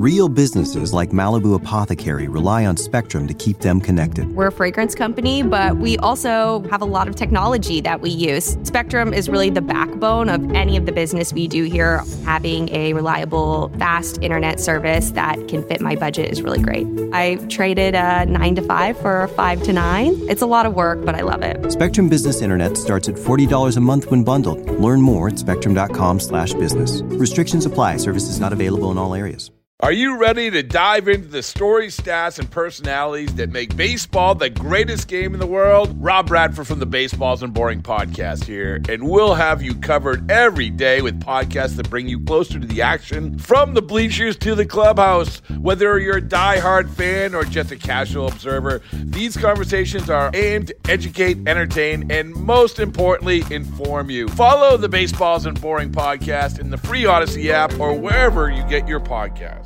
Real businesses like Malibu Apothecary rely on Spectrum to keep them connected. We're a fragrance company, but we also have a lot of technology that we use. Spectrum is really the backbone of any of the business we do here. Having a reliable, fast internet service that can fit my budget is really great. I traded a 9 to 5 for a 5 to 9. It's a lot of work, but I love it. Spectrum Business Internet starts at $40 a month when bundled. Learn more at spectrum.com/business. Restrictions apply. Services not available in all areas. Are you ready to dive into the stories, stats, and personalities that make baseball the greatest game in the world? Rob Bradford from the Baseballs and Boring podcast here, and we'll have you covered every day with podcasts that bring you closer to the action from the bleachers to the clubhouse. Whether you're a diehard fan or just a casual observer, these conversations are aimed to educate, entertain, and most importantly, inform you. Follow the Baseballs and Boring podcast in the free Odyssey app or wherever you get your podcasts.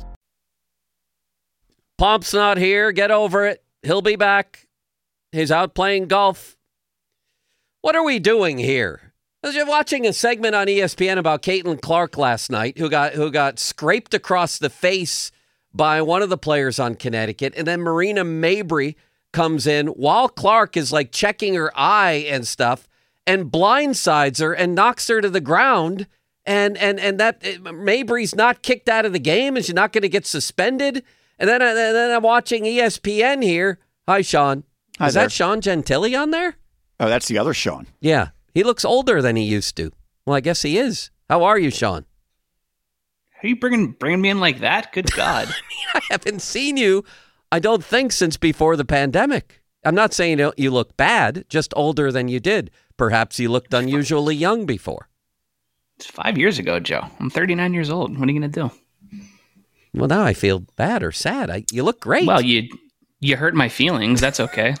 Pomp's not here. Get over it. He'll be back. He's out playing golf. What are we doing here? I was watching a segment on ESPN about Caitlin Clark last night, who got scraped across the face by one of the players on Connecticut, and then Marina Mabrey comes in while Clark is like checking her eye and stuff, and blindsides her and knocks her to the ground. And that Mabrey's not kicked out of the game, and she's not going to get suspended. And then I'm watching ESPN here. Hi, Sean. Hi Is there. that Sean Gentili on there? Oh, that's the other Sean. Yeah. He looks older than he used to. Well, I guess he is. How are you, Sean? Are you bringing me in like that? Good God. I haven't seen you, I don't think, since before the pandemic. I'm not saying you look bad, just older than you did. Perhaps you looked unusually young before. It's 5 years ago, Joe. I'm 39 years old. What are you going to do? Well, now I feel bad or sad. You look great. Well, you hurt my feelings. That's okay.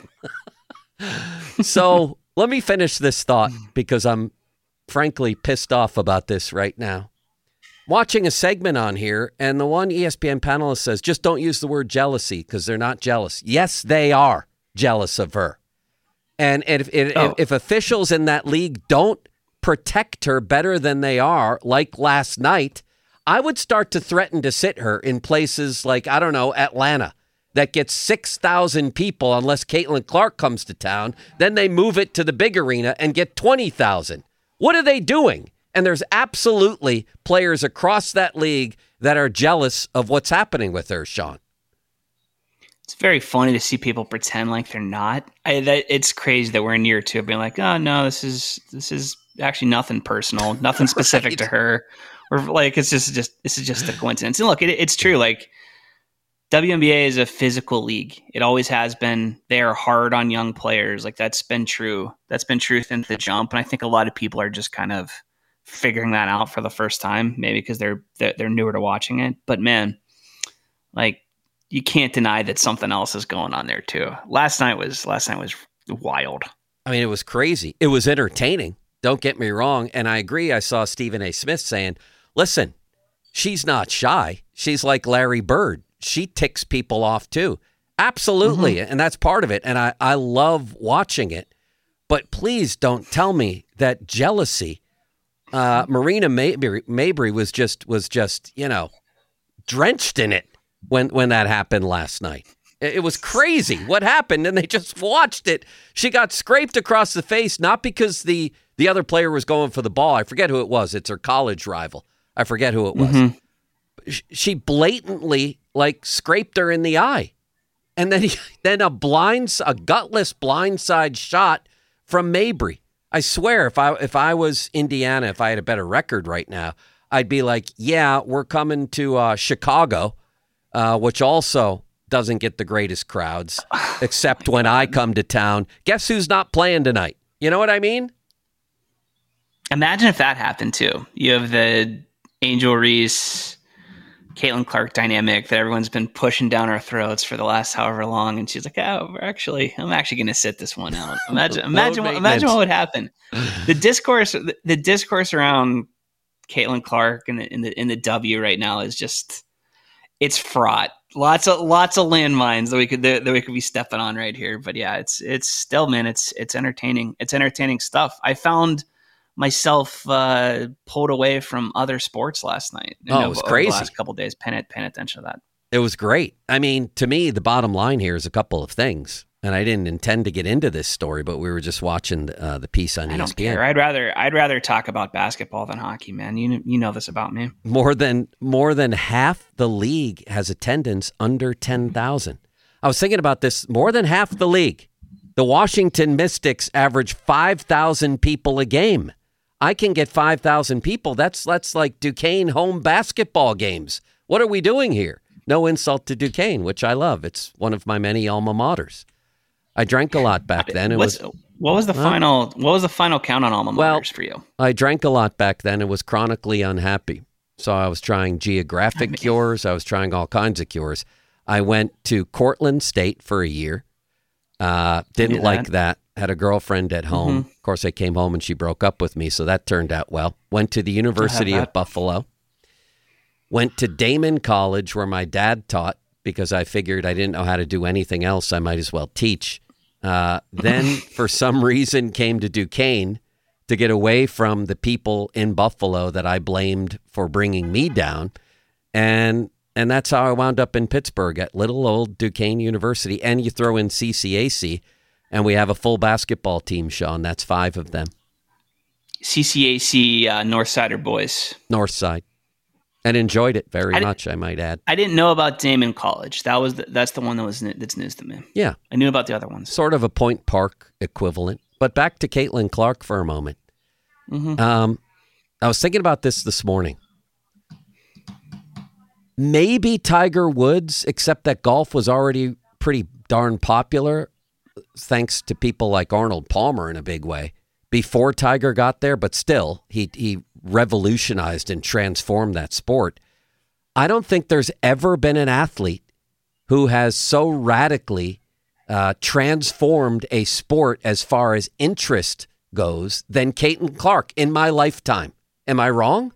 So let me finish this thought because I'm frankly pissed off about this right now. Watching a segment on here, and the one ESPN panelist says, just don't use the word jealousy because they're not jealous. Yes, they are jealous of her. And if officials in that league don't protect her better than they are, like last night, I would start to threaten to sit her in places like, I don't know, Atlanta, that gets 6,000 people unless Caitlin Clark comes to town. Then they move it to the big arena and get 20,000. What are they doing? And there's absolutely players across that league that are jealous of what's happening with her, Sean. It's very funny to see people pretend like they're not. It's crazy that we're in year two of being like, oh, no, this is actually nothing personal, nothing specific to her. Or like this is just a coincidence. And look, it's true. Like WNBA is a physical league. It always has been. They are hard on young players. Like that's been true. That's been true since the jump. And I think a lot of people are just kind of figuring that out for the first time, maybe because they're newer to watching it. But man, like you can't deny that something else is going on there too. Last night was wild. I mean, it was crazy. It was entertaining. Don't get me wrong. And I agree. I saw Stephen A. Smith saying, listen, she's not shy. She's like Larry Bird. She ticks people off too. Absolutely. Mm-hmm. And that's part of it. And I love watching it. But please don't tell me that jealousy. Marina Mabrey was just, drenched in it when that happened last night. It was crazy what happened. And they just watched it. She got scraped across the face, not because the other player was going for the ball. I forget who it was. It's her college rival. I forget who it was. Mm-hmm. She blatantly scraped her in the eye. And then a gutless blindside shot from Mabrey. I swear, if I was Indiana, if I had a better record right now, I'd be like, yeah, we're coming to Chicago, which also doesn't get the greatest crowds, except when I come to town. Guess who's not playing tonight? You know what I mean? Imagine if that happened too. You have the Angel Reese, Caitlin Clark dynamic that everyone's been pushing down our throats for the last however long, and she's like, "Oh, I'm actually going to sit this one out." Imagine what would happen. The discourse around Caitlin Clark in the W right now is just it's fraught. Lots of landmines that we could be stepping on right here. But yeah, it's still, man, it's entertaining. It's entertaining stuff. I found myself pulled away from other sports last night. It was crazy. The last couple of days, paying attention to that. It was great. I mean, to me, the bottom line here is a couple of things. And I didn't intend to get into this story, but we were just watching the piece on ESPN. I don't care. I'd rather talk about basketball than hockey, man. You know this about me. More than half the league has attendance under 10,000. I was thinking about this. More than half the league. The Washington Mystics average 5,000 people a game. I can get 5,000 people. That's like Duquesne home basketball games. What are we doing here? No insult to Duquesne, which I love. It's one of my many alma maters. I drank a lot back then. What was the final count on alma maters for you? I drank a lot back then and was chronically unhappy. So I was trying geographic cures. I was trying all kinds of cures. I went to Cortland State for a year. Didn't like that. Had a girlfriend at home. Of course, I came home and she broke up with me, so that turned out well. Went to the University of Buffalo. Went to Damon College, where my dad taught, because I figured I didn't know how to do anything else. I might as well teach. Then, for some reason, came to Duquesne to get away from the people in Buffalo that I blamed for bringing me down. And that's how I wound up in Pittsburgh at little old Duquesne University. And you throw in CCAC, and we have a full basketball team, Sean. That's 5 of them. CCAC Northsider boys. Northside. And enjoyed it very much, I might add. I didn't know about Damon College. That's the one that's news to me. Yeah. I knew about the other ones. Sort of a Point Park equivalent. But back to Caitlin Clark for a moment. I was thinking about this morning. Maybe Tiger Woods, except that golf was already pretty darn popular, thanks to people like Arnold Palmer in a big way, before Tiger got there, but still, he revolutionized and transformed that sport. I don't think there's ever been an athlete who has so radically transformed a sport as far as interest goes than Caitlin Clark in my lifetime. Am I wrong?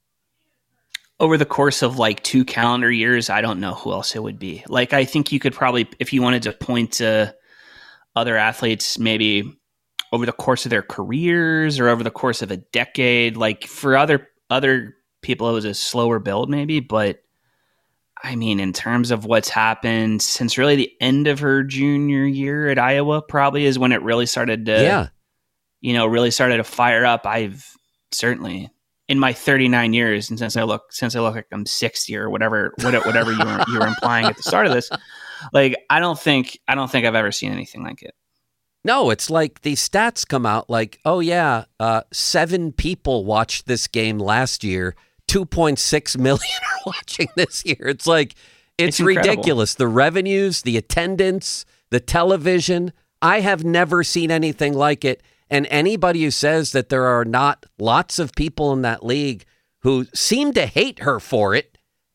Over the course of like 2 calendar years, I don't know who else it would be. Like, I think you could probably, if you wanted to point to other athletes, maybe over the course of their careers or over the course of a decade, like for other people, it was a slower build maybe. But I mean, in terms of what's happened since really the end of her junior year at Iowa, probably is when it really started to, really started to fire up. I've certainly, in my 39 years, and since I look like I'm 60 or whatever you were implying at the start of this, like I don't think I've ever seen anything like it. No, it's like these stats come out like, 7 people watched this game last year. 2.6 million are watching this year. It's like, it's ridiculous. The revenues, the attendance, the television. I have never seen anything like it. And anybody who says that there are not lots of people in that league who seem to hate her for it,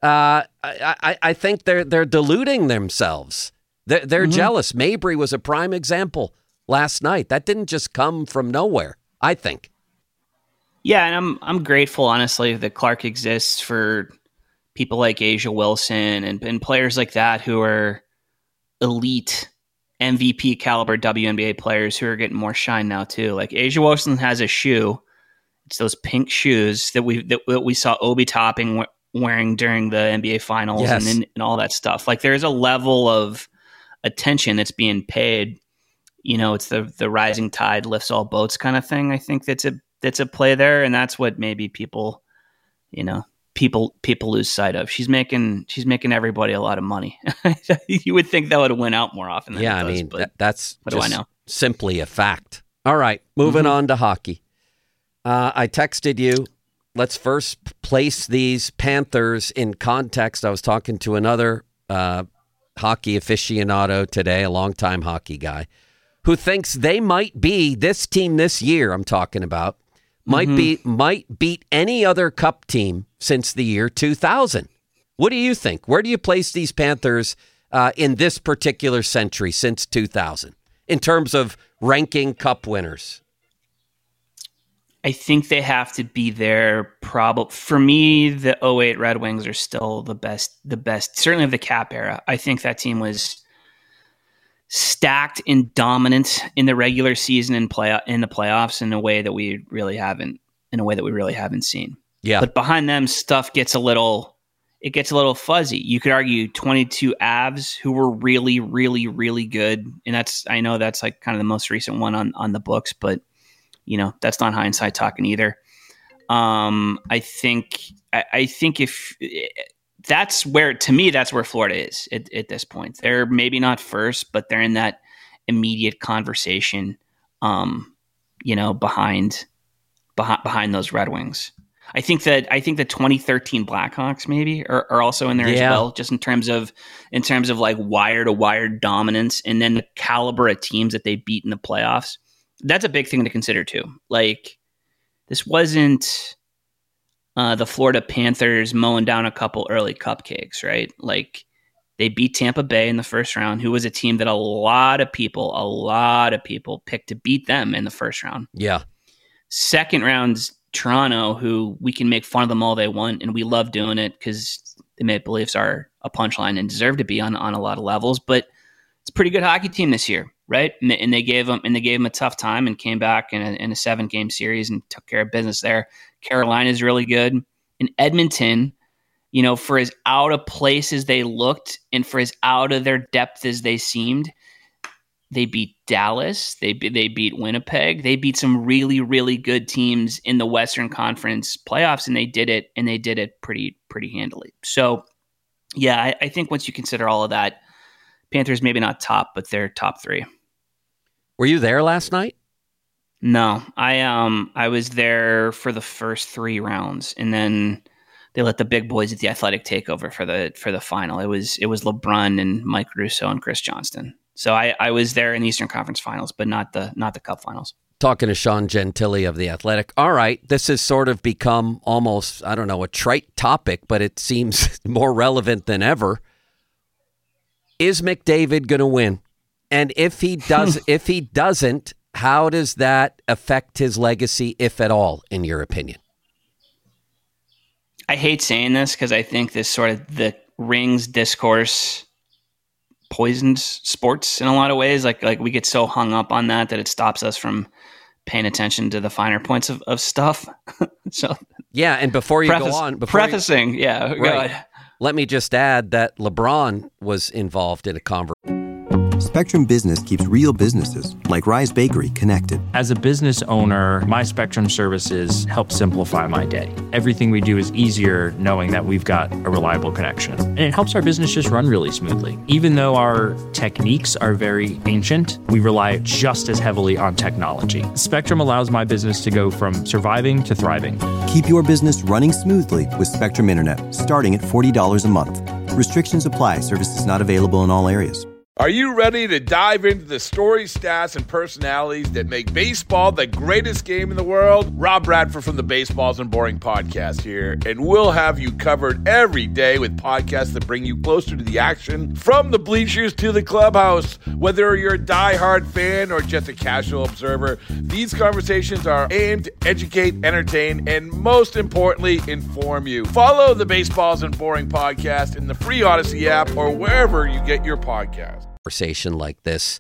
I think they're deluding themselves. They're jealous. Mabry was a prime example last night. That didn't just come from nowhere, I think. Yeah, and I'm grateful, honestly, that Clark exists for people like A'ja Wilson and players like that who are elite MVP caliber WNBA players who are getting more shine now too. Like A'ja Wilson has a shoe. It's those pink shoes that we saw Obi Toppin wearing during the NBA Finals. Yes. and all that stuff. Like there's a level of attention that's being paid. You know, it's the rising tide lifts all boats kind of thing. I think that's a play there, and that's what maybe people lose sight of. She's making everybody a lot of money. You would think that would win out more often than it does, I mean, but that's what do I know? Simply a fact. All right, moving on to hockey. I texted you. Let's first place these Panthers in context. I was talking to another hockey aficionado today, a longtime hockey guy, who thinks they might be this team this year. I'm talking about might beat any other Cup team since the year 2000. What do you think? Where do you place these Panthers in this particular century since 2000 in terms of ranking Cup winners? I think they have to be there. For me, the 08 Red Wings are still the best, certainly of the Cap era. I think that team was stacked and dominant in the regular season and in the playoffs in a way that we really haven't seen. Yeah. But behind them, stuff gets a little it gets a little fuzzy. You could argue 22 Avs who were really, really, really good. And I know that's like kind of the most recent one on the books, but that's not hindsight talking either. I think if that's where Florida is at this point. They're maybe not first, but they're in that immediate conversation, behind those Red Wings. I think the 2013 Blackhawks maybe are also in there as well, just in terms of like wire to wire dominance, and then the caliber of teams that they beat in the playoffs. That's a big thing to consider too. Like, this wasn't the Florida Panthers mowing down a couple early cupcakes, right? Like, they beat Tampa Bay in the first round, who was a team that a lot of people picked to beat them in the first round. Yeah. Second round's Toronto, who we can make fun of them all they want, and we love doing it because the Maple Leafs are a punchline and deserve to be on a lot of levels. But it's a pretty good hockey team this year, right? And they gave them a tough time and came back in a 7-game series and took care of business there. Carolina is really good. In Edmonton, for as out of place as they looked and for as out of their depth as they seemed, they beat Dallas. They beat Winnipeg. They beat some really, really good teams in the Western Conference playoffs, and they did it pretty handily. So, yeah, I think once you consider all of that, Panthers maybe not top, but they're top 3. Were you there last night? No, I was there for the first 3 rounds, and then they let the big boys at the Athletic take over for the final. It was LeBrun and Mike Russo and Chris Johnston. So I was there in the Eastern Conference Finals, but not the Cup Finals. Talking to Sean Gentili of The Athletic. All right, this has sort of become almost, I don't know, a trite topic, but it seems more relevant than ever. Is McDavid going to win? And if he doesn't, how does that affect his legacy, if at all, in your opinion? I hate saying this because I think this sort of the rings discourse poisons sports in a lot of ways. Like we get so hung up on that it stops us from paying attention to the finer points of stuff. So yeah, and before you go on, go ahead. Let me just add that LeBron was involved in a conversation. Spectrum Business keeps real businesses, like Rise Bakery, connected. As a business owner, my Spectrum services help simplify my day. Everything we do is easier knowing that we've got a reliable connection. And it helps our business just run really smoothly. Even though our techniques are very ancient, we rely just as heavily on technology. Spectrum allows my business to go from surviving to thriving. Keep your business running smoothly with Spectrum Internet, starting at $40 a month. Restrictions apply. Services not available in all areas. Are you ready to dive into the stories, stats, and personalities that make baseball the greatest game in the world? Rob Bradford from the Baseballs and Boring podcast here, and we'll have you covered every day with podcasts that bring you closer to the action, from the bleachers to the clubhouse. Whether you're a diehard fan or just a casual observer, these conversations are aimed to educate, entertain, and most importantly, inform you. Follow the Baseballs and Boring podcast in the free Odyssey app or wherever you get your podcasts. Conversation like this,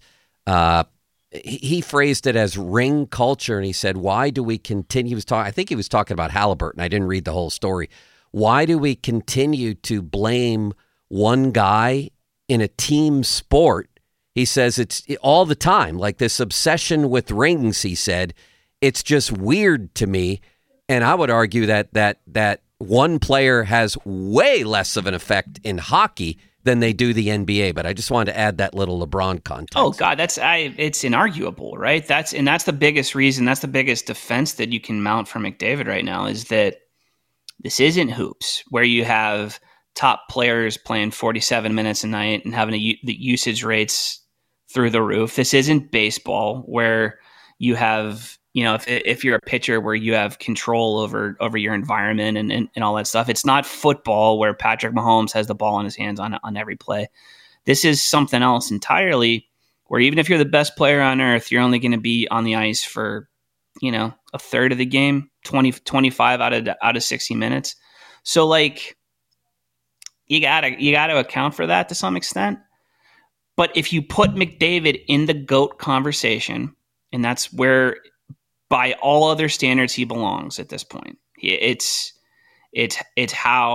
he phrased it as ring culture, and he said, why do we continue? I think he was talking about Halliburton. I didn't read the whole story. Why do we continue to blame one guy in a team sport? He says it's all the time, like this obsession with rings. He said, it's just weird to me. And I would argue that one player has way less of an effect in hockey than they do the NBA, but I just wanted to add that little LeBron context. Oh God, it's inarguable, right? That's the biggest reason, that's the biggest defense that you can mount for McDavid right now, is that this isn't hoops where you have top players playing 47 minutes a night and having the usage rates through the roof. This isn't baseball where you have, if you're a pitcher where you have control over your environment and all that stuff. It's not football where Patrick Mahomes has the ball in his hands on every play. This is something else entirely, where even if you're the best player on earth, you're only going to be on the ice for, a third of the game, 25 out of 60 minutes. So like, you gotta account for that to some extent. But if you put McDavid in the GOAT conversation, and that's where, by all other standards, he belongs at this point. It's how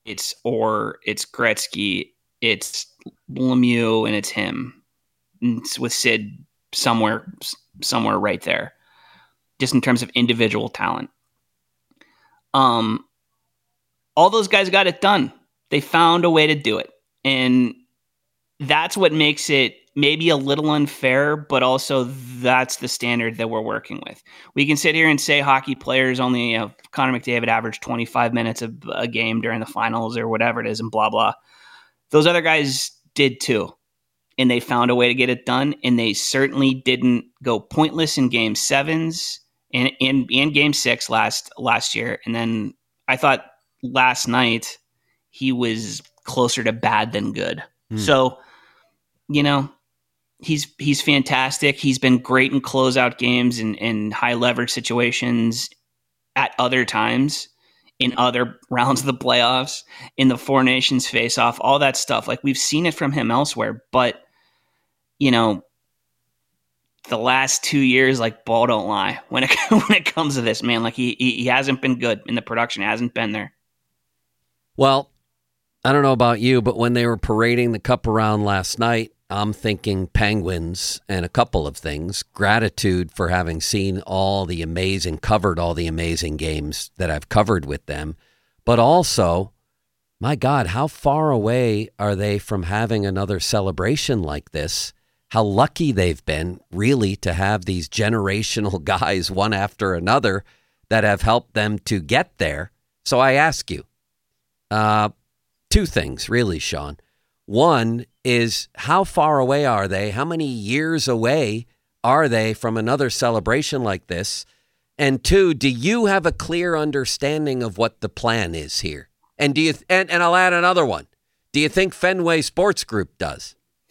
it's Orr, it's Gretzky, it's Lemieux, and it's him. And it's with Sid somewhere right there, just in terms of individual talent. All those guys got it done. They found a way to do it. And that's what makes it maybe a little unfair, but also that's the standard that we're working with. We can sit here and say hockey players only, Connor McDavid averaged 25 minutes a game during the finals or whatever it is and blah, blah. Those other guys did too. And they found a way to get it done. And they certainly didn't go pointless in game sevens and game six last year. And then I thought last night he was closer to bad than good. So, he's fantastic. He's been great in closeout games and high leverage situations at other times in other rounds of the playoffs, in the Four Nations face-off, all that stuff. Like, we've seen it from him elsewhere, but the last 2 years, like, ball don't lie when it comes to this, man. Like, he hasn't been good in the production, hasn't been there. Well, I don't know about you, but when they were parading the cup around last night, I'm thinking Penguins and a couple of things. Gratitude for having seen covered all the amazing games that I've covered with them. But also, my God, how far away are they from having another celebration like this? How lucky they've been, really, to have these generational guys, one after another, that have helped them to get there. So I ask you, two things, really, Sean. One is, how far away are they? How many years away are they from another celebration like this? And two, do you have a clear understanding of what the plan is here? And do you? And I'll add another one. Do you think Fenway Sports Group does?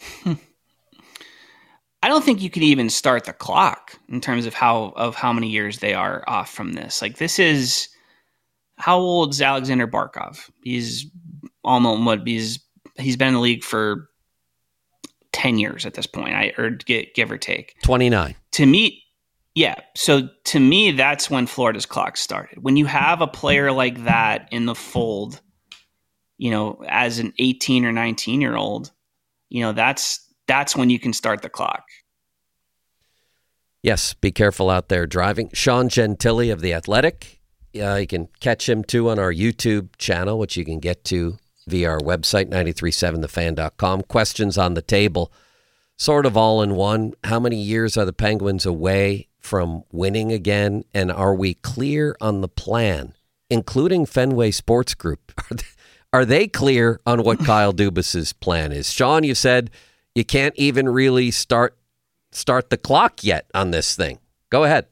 I don't think you could even start the clock in terms of how many years they are off from this. Like, this is, how old is Alexander Barkov? He's almost he's been in the league for 10 years at this point, give or take. 29. To me, yeah. So to me, that's when Florida's clock started. When you have a player like that in the fold, as an 18 or 19-year-old, that's when you can start the clock. Yes, be careful out there driving. Sean Gentili of The Athletic. You can catch him, too, on our YouTube channel, which you can get to via our website, 937thefan.com. Questions on the table, sort of all in one. How many years are the Penguins away from winning again? And are we clear on the plan, including Fenway Sports Group? Are they clear on what Kyle Dubas's plan is? Sean, you said you can't even really start the clock yet on this thing. Go ahead.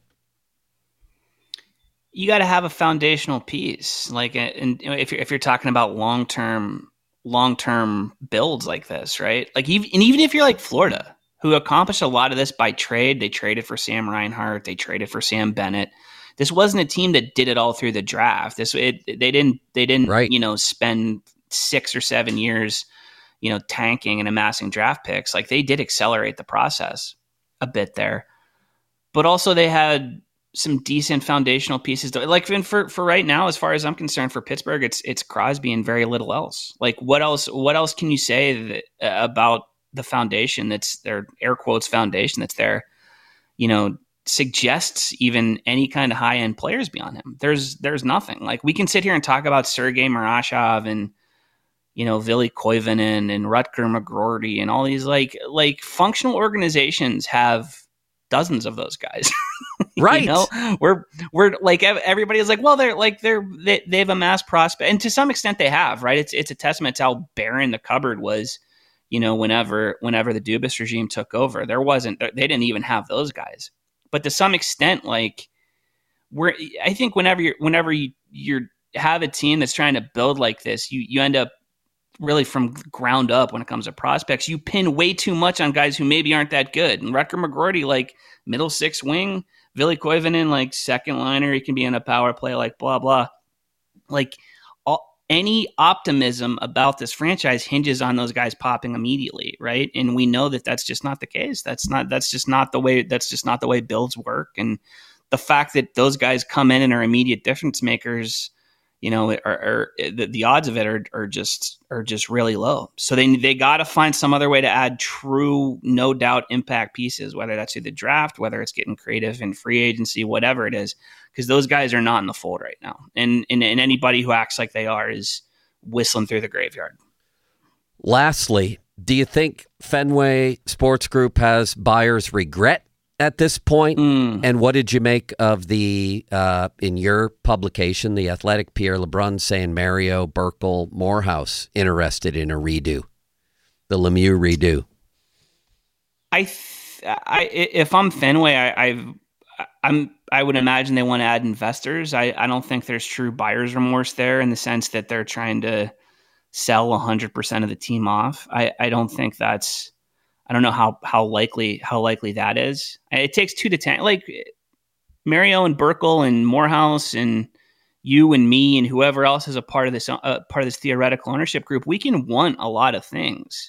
You got to have a foundational piece, like, and if you're talking about long-term builds like this, right? Like, even if you're like Florida, who accomplished a lot of this by trade, they traded for Sam Reinhart, they traded for Sam Bennett. This wasn't a team that did it all through the draft. They didn't right. Spend 6 or 7 years, tanking and amassing draft picks. Like, they did accelerate the process a bit there, but also they had some decent foundational pieces. Like, for right now, as far as I'm concerned, for Pittsburgh, it's Crosby and very little else. Like, what else can you say about the foundation that's their air quotes foundation that's there, suggests even any kind of high end players beyond him? There's nothing. Like, we can sit here and talk about Sergei Murashov and, Ville Koivunen and Rutger McGroarty and all these like functional organizations have dozens of those guys. Right. We're like, everybody's like, well, they've amassed prospect, and to some extent they have, right? It's a testament to how barren the cupboard was, whenever the Dubas regime took over. They didn't even have those guys. But to some extent, like, I think whenever you have a team that's trying to build like this, you end up really from ground up when it comes to prospects. You pin way too much on guys who maybe aren't that good. And Rutger McGroarty, like, middle six wing, Ville Koivunen, like, second liner, he can be in a power play, like, blah, blah. Like, any optimism about this franchise hinges on those guys popping immediately, right? And we know that that's just not the case. That's just not the way builds work. And the fact that those guys come in and are immediate difference makers, the odds of it are just really low. So they got to find some other way to add true, no doubt impact pieces, whether that's through the draft, whether it's getting creative in free agency, whatever it is, because those guys are not in the fold right now. And anybody who acts like they are is whistling through the graveyard. Lastly, do you think Fenway Sports Group has buyer's regret at this point? And what did you make of the, in your publication, The Athletic, Pierre LeBrun saying Mario, Burkle, Morehouse interested in a redo, the Lemieux redo? If I'm Fenway, I would imagine they want to add investors. I don't think there's true buyer's remorse there in the sense that they're trying to sell 100% of the team off. I don't think that's. I don't know how likely that is. It takes 2 to 10. Like Mario and Burkle and Morehouse and you and me and whoever else is a part of this theoretical ownership group. We can want a lot of things.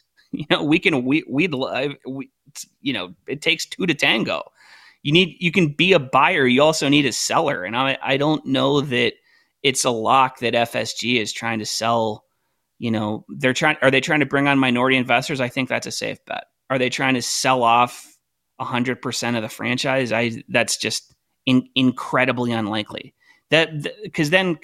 It takes 2 to tango. You can be a buyer. You also need a seller. And I don't know that it's a lock that FSG is trying to sell. Are they trying to bring on minority investors? I think that's a safe bet. Are they trying to sell off 100% of the franchise? That's just incredibly unlikely. Are they going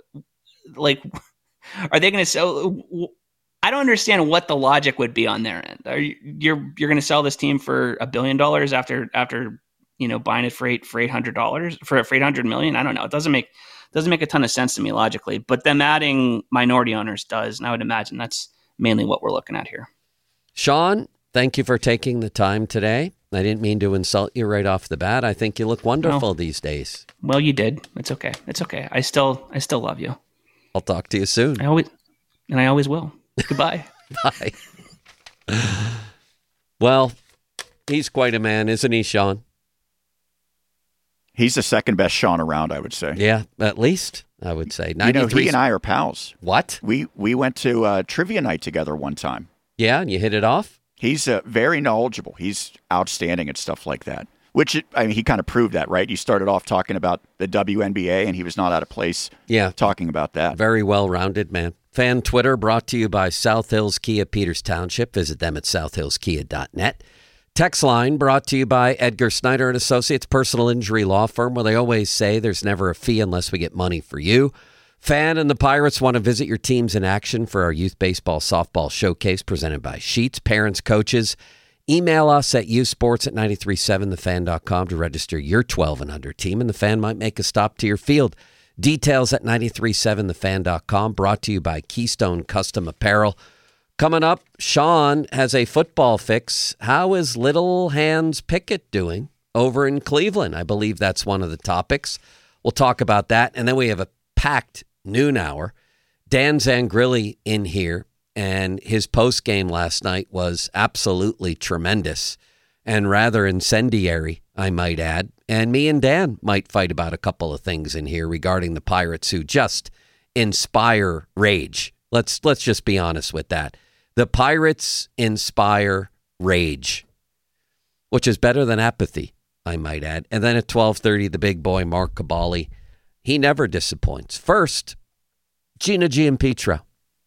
to sell? I don't understand what the logic would be on their end. You're going to sell this team for $1 billion after buying it for $800 for $800 million? I don't know. It doesn't make a ton of sense to me logically. But them adding minority owners does, and I would imagine that's mainly what we're looking at here. Sean, thank you for taking the time today. I didn't mean to insult you right off the bat. I think you look wonderful these days. Well, you did. It's okay. It's okay. I still love you. I'll talk to you soon. I always will. Goodbye. Bye. Well, he's quite a man, isn't he, Sean? He's the second best Sean around, I would say. Yeah, at least, I would say. He and I are pals. What? We went to trivia night together one time. Yeah, and you hit it off? He's very knowledgeable. He's outstanding at stuff like that. He kind of proved that, right? You started off talking about the WNBA, and he was not out of place talking about that. Very well-rounded man. Fan Twitter brought to you by South Hills Kia Peters Township. Visit them at southhillskia.net. Text line brought to you by Edgar Snyder & Associates, personal injury law firm, where they always say there's never a fee unless we get money for you. Fan and the Pirates want to visit your teams in action for our youth baseball softball showcase presented by Sheets. Parents, coaches, email us at youthsports@937thefan.com to register your 12 and under team, and the Fan might make a stop to your field. Details at 937thefan.com. Brought to you by Keystone Custom Apparel. Coming up, Sean has a football fix. How is Little Hands Pickett doing over in Cleveland? I believe that's one of the topics. We'll talk about that. And then we have a packed noon hour. Dan Zangrilli in here, and his post game last night was absolutely tremendous and rather incendiary, I might add. And me and Dan might fight about a couple of things in here regarding the Pirates who just inspire rage. Let's just be honest with that. The Pirates inspire rage, which is better than apathy, I might add. And then at 12:30, the big boy, Mark Cabali, he never disappoints. First, Gina Giampetro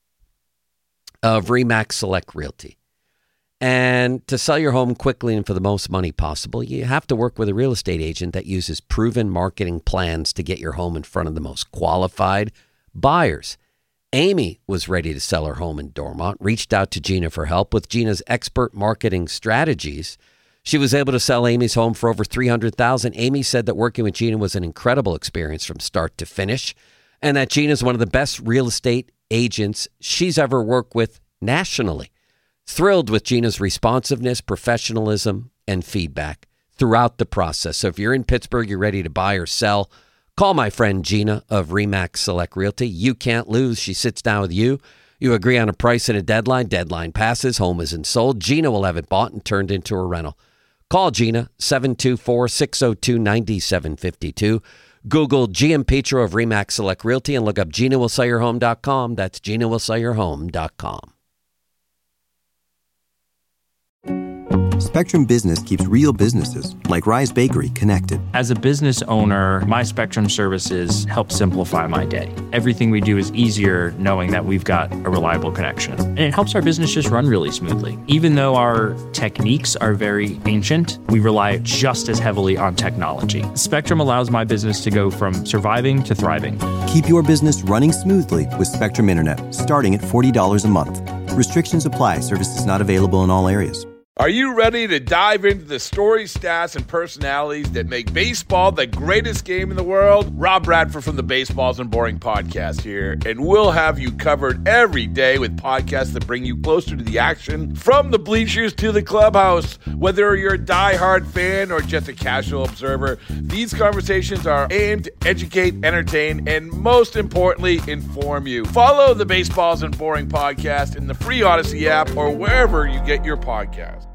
of RE/MAX Select Realty. And to sell your home quickly and for the most money possible, you have to work with a real estate agent that uses proven marketing plans to get your home in front of the most qualified buyers. Amy was ready to sell her home in Dormont, reached out to Gina for help. With Gina's expert marketing strategies, she was able to sell Amy's home for over $300,000. Amy said that working with Gina was an incredible experience from start to finish, and that Gina is one of the best real estate agents she's ever worked with nationally. Thrilled with Gina's responsiveness, professionalism, and feedback throughout the process. So if you're in Pittsburgh, you're ready to buy or sell, call my friend Gina of RE/MAX Select Realty. You can't lose. She sits down with you. You agree on a price and a deadline. Deadline passes. Home isn't sold. Gina will have it bought and turned into a rental. Call Gina, 724-602-9752. Google Giampetro of RE/MAX Select Realty and look up GinaWillSellYourHome.com. That's GinaWillSellYourHome.com. Spectrum Business keeps real businesses, like Rise Bakery, connected. As a business owner, my Spectrum services help simplify my day. Everything we do is easier knowing that we've got a reliable connection. And it helps our business just run really smoothly. Even though our techniques are very ancient, we rely just as heavily on technology. Spectrum allows my business to go from surviving to thriving. Keep your business running smoothly with Spectrum Internet, starting at $40 a month. Restrictions apply. Services not available in all areas. Are you ready to dive into the stories, stats, and personalities that make baseball the greatest game in the world? Rob Bradford from the Baseballs and Boring podcast here, and we'll have you covered every day with podcasts that bring you closer to the action, from the bleachers to the clubhouse. Whether you're a diehard fan or just a casual observer, these conversations are aimed to educate, entertain, and most importantly, inform you. Follow the Baseballs and Boring podcast in the free Odyssey app or wherever you get your podcasts.